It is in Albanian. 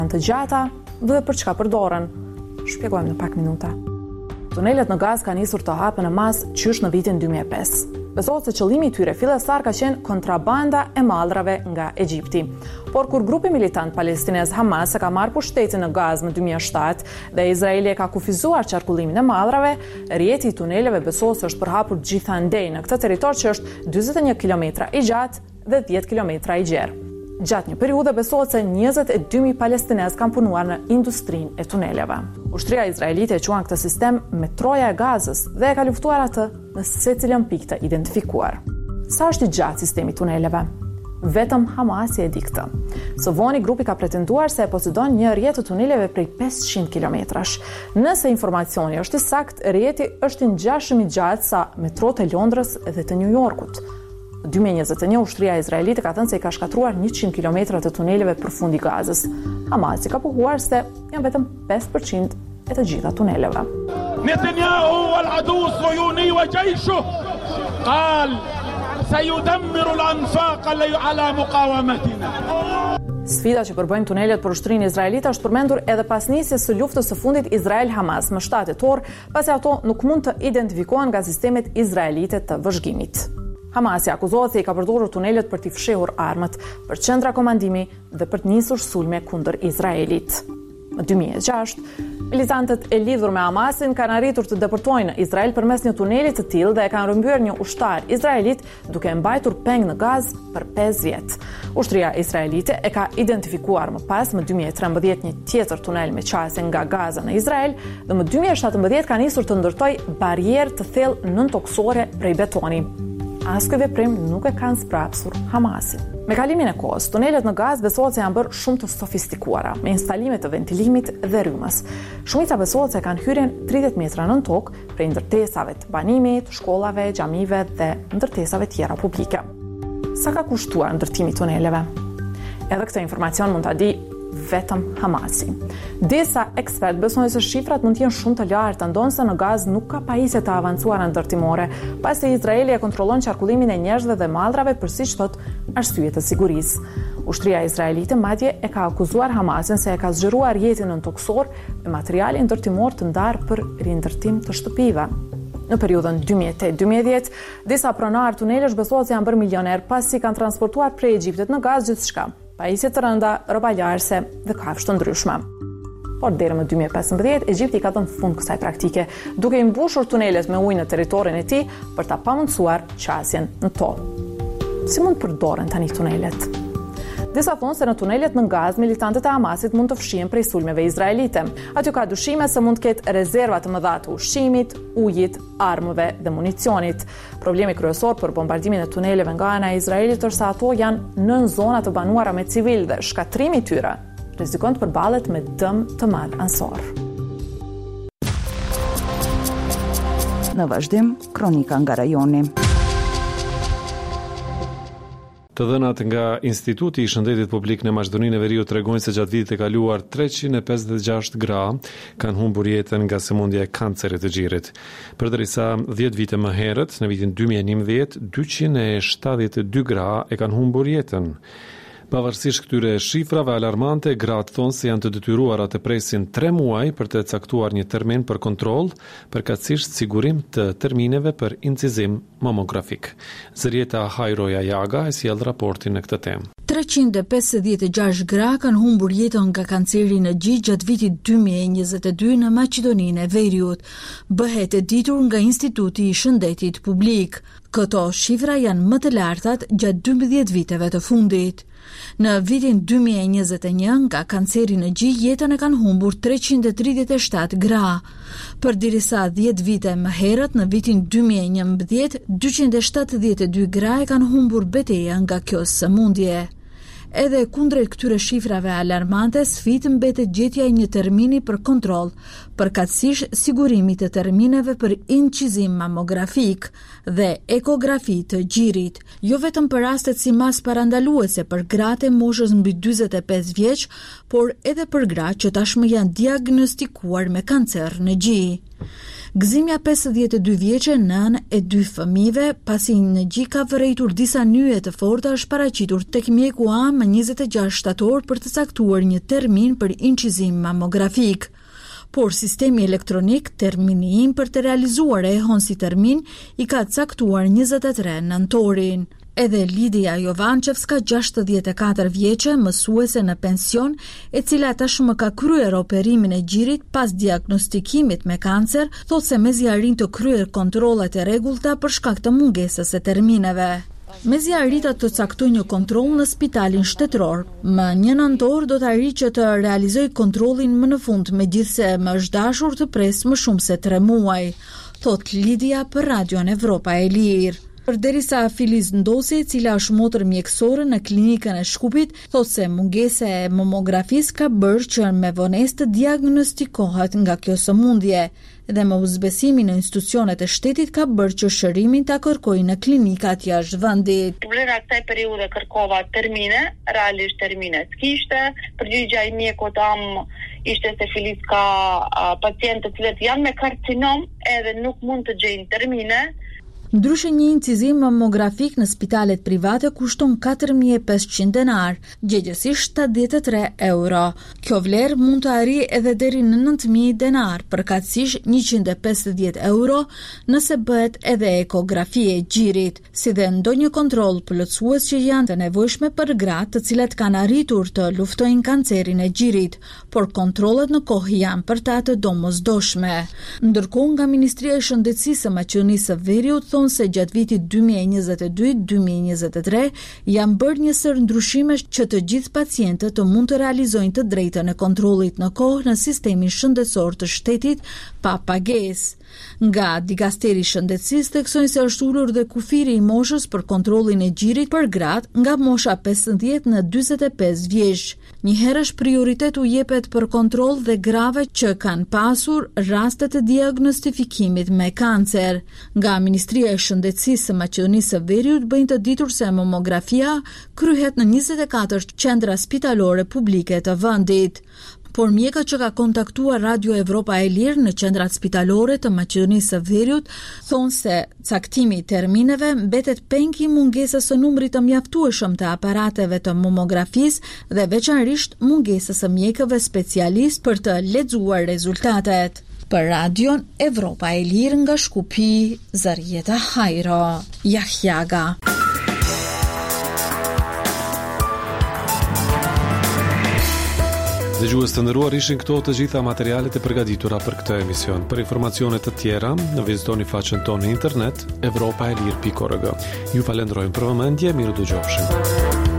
të gjata dhe për çka përdoren. Shpjegojmë në pak minuta. Tunelet në gaz kanë nisur të hapen në mas qysh në vitin 2005. Besohet se qëllimi i tyre fillestar ka qenë kontrabanda e mallrave nga Egjipti. Por kur grupi militant palestinez Hamas e ka marrë pushtetin në Gazë në 2007 dhe Izraeli e ka kufizuar qarkullimin e mallrave, rrjeti i tuneleve besohet se është përhapur gjithandej në këtë territor që është 41 kilometra i gjatë dhe 10 kilometra i gjerë. Gjatë një periudhe besohet se 22.000 palestinez kanë punuar në industrinë e tuneleve. Ushtria izraelite e quan këtë sistem metroja e Gazës dhe e ka luftuar atë në secilën pikë të identifikuar. Sa është i gjatë sistemi tuneleve? Vetëm Hamasi e di këtë. Së voni grupi ka pretenduar se e posedon një rrjet të tuneleve prej 500 kilometrash. Nëse informacioni është i saktë, rrjeti është i ngjashëm i gjatë sa metrot e Londrës dhe të New Yorkut. 2021 ushtria izraelite ka thënë se i ka shkatruar 100 km të tuneleve përfund i Gazës. Hamasi ka pohuar se janë vetëm 5% e të gjitha tuneleve. Netanyahu wal-adu as-sayuni wa jayshuhu qal sayudammiru al-anfaq ala muqawamatina. Sfida që përbëjnë tunelet për ushtrinë izraelite është përmendur edhe pas nisjes së luftës së fundit Izrael-Hamas më 7 tetor, pasi ato nuk mund të identifikohen nga sistemet izraelite të vëzhgimit. Hamasi akuzohet se i ka përdorur tunelet për t'i fshehur armët, për qendra komandimi dhe për të nisur sulme kundër Izraelit. Në 2006, militantët e lidhur me Hamasin kanë arritur të deportojnë në Izrael përmes një tuneli të tillë dhe e kanë rrëmbyer një ushtar izraelit duke mbajtur peng në Gazë për 5 vjet. Ushtria izraelite e ka identifikuar më pas më 2013 një tjetër tunel me qasje nga Gaza në Izrael dhe më 2017 ka nisur të ndërtojë barierë të thellë nëntoksore prej betoni. As ky veprim nuk e kanë sprapsur Hamasin. Me kalimin e kohës, tunelet në Gazë besohet se janë bërë shumë të sofistikuara, me instalime të ventilimit dhe rrymës. Shumica besohet se kanë hyrjen 30 metra nën tokë, prej ndërtesave të banimit, shkollave, xhamive dhe ndërtesave tjera publike. Sa ka kushtuar ndërtimi i tuneleve? Edhe këtë informacion mund ta di vetëm Hamasi. Disa ekspert besojnë se shifrat mund të jenë shumë të larta, ndonse në Gazë nuk ka pajisje të avancuara ndërtimore, pasi Izraeli e kontrollon qarkullimin e njerëzve dhe mallrave për siç thot arsye të sigurisë. Ushtria izraelite madje e ka akuzuar Hamasin se e ka zgjeruar rrjetin nëntoksor me materiale ndërtimor të ndarë për rindërtim të shtëpive. Në periudhën 2008-2010, disa pronarë tunelesh besohet se janë bërë milioner pasi kanë transportuar prej Egjiptit në Gazë gjithçka, pajisje të rënda, rroba larëse dhe kafshë të ndryshme. Por deri më 2015, Egjipti ka dhënë fund kësaj praktike, duke i mbushur tunelet me ujë në territorin e tij për ta pamundsuar qasjen në to. Si mund përdoren tani tunelet? Disa thonë se në tunelet në Gazë militantët e Hamasit mund të fshihen prej sulmeve izraelite. Aty ka dyshime se mund të ketë rezerva të mëdha të ushqimit, ujit, armëve dhe municionit. Problemi kryesor për bombardimin e tuneleve nga ana e Izraelit është se ato janë nën zona të banuara me civil dhe shkatrimi i tyre rrezikon të përballet me dëm të madh ansor. Në vazhdim, kronika nga rajoni. Të dhënat nga Instituti i Shëndetit Publik në Maqedoninë e Veriut tregojnë se gjatë vitit të kaluar 356 gra kanë humbur jetën nga sëmundja e kancerit të gjirit. Përdërisa 10 vite më herët, në vitin 2011, 272 gra e kanë humbur jetën. Pavarësisht këtyre shifrave alarmante, gratë thonë se janë të detyruara të presin 3 muaj për të caktuar një termin për kontroll, përkatësisht sigurim të termineve për incizim mamografik. Zërieta Hajroja Jaga e sjell raportin në këtë temë. 356 gra kanë humbur jetën nga kanceri në gjith gjatë vitit 2022 në Maqedoninë e Veriut, bëhet e ditur nga Instituti i Shëndetit Publik. Këto shifra janë më të lartat gjatë 12 viteve të fundit. Në vitin 2021 nga kanceri në gjith jetën e kanë humbur 337 gra. Përderisa 10 vite më herët, në vitin 2011, 272 gra e kanë humbur betejën nga kjo sëmundje. Edhe kundrejt këtyre shifrave alarmante, sfidë mbetet gjetja e një termini për kontroll, përkatësisht sigurimi të termineve për incizim mamografik dhe ekografi të gjirit, jo vetëm për rastet si mas parandaluese për gratë moshës mbi 45 vjeç, por edhe për gratë që tashmë janë diagnostikuar me kancer në gjë. Gëzimja 52 vjeçe nën e 2 fëmijëve, pasi në gjik ka vërejtur disa nyje të forta, është paraqitur tek mjeku A më 26 shtator për të caktuar një termin për incizim mamografik. Por sistemi elektronik, termini im për të realizuar e hon si termin, i ka caktuar 23 nëntorin. Edhe Lidia Jovančevska, 64 vjeçe, mësuese në pension, e cila tashmë ka kryer operimin e gjirit pas diagnostikimit me kancer, thotë se mezi arrin të kryer kontrollet e rregullta për shkak të mungesës së termineve. Mezi arrita të caktoj një kontroll në spitalin shtetëror, më 1 nëntor do të arrijë që të realizoj kontrollin më në fund, megjithse më është dashur të pres më shumë se 3 muaj, thot Lidia për Radion Evropa e Lirë. Përderisa Filiz Ndosi, e cila është motër mjekësore në klinikën e Shkupit, thotë se mungesa e mamografisë ka bërë që me vonesë të diagnostikohet nga kjo sëmundje, dhe me uzbesimi në institucionet e shtetit ka bërë që shërimin ta kërkojë në klinikat jashtë vendit. Vlera kësaj periudhe kërkova termine, realisht termine s'kishte. Përgjigja i mjekut am ishte se Filiz ka pacientë të cilët janë me karcinom edhe nuk mund të gjejnë termine. Ndryshe një incizim mamografik në spitalet private kushton 4.500 denar, gjegjësisht 73 euro. Kjo vlerë mund të arrijë edhe deri në 9.000 denar, përkatësisht 150 euro nëse bëhet edhe ekografi e gjirit, si dhe ndonjë kontroll plotësues që janë të nevojshme për gratë të cilat kanë arritur të luftojnë kancerin e gjirit, por kontrollet në kohë janë për ta të domosdoshme. Ndërkohë nga Ministria e Shëndetësisë së Maqedonisë së Veriut se gjatë vitit 2022-2023 janë bërë një sër ndryshime që të gjithë pacientët të mund të realizojnë të drejtën e kontrollit në kohë në sistemin shëndetësor të shtetit pa pagesë. Nga Dikasteri i Shëndetësisë theksojnë se është ulur dhe kufiri i moshës për kontrollin e gjirit për gratë nga mosha 15 në 45 vjeç. Njëherësh prioritet u jepet për kontroll dhe grave që kanë pasur raste të diagnostifikimit me kancer. Nga Ministria e Shëndetësisë së Maqedonisë së Veriut bëjnë të ditur se mamografia kryhet në 24 qendra spitalore publike të vendit. Por mjekët që ka kontaktuar Radio Evropa e Lirë në qendrat spitalore të Maqedonisë së Veriut thonë se caktimi i termineve mbetet penki mungesës së numrit të mjaftueshëm të aparateve të mamografisë dhe veçanërisht mungesës së mjekëve specialistë për të lexuar rezultatet. Për Radion Evropa e Lirë nga Shkupi, Zarieta Hajro, Jahjaga. Dëgjues të nderuar, ishin këto të gjitha materialet e përgatitura për këtë emision. Për informacione të tjera, vizitoni faqen tonë në internet evropaelir.org. Ju falenderojmë për vëmendje, mirë dëgjofshim.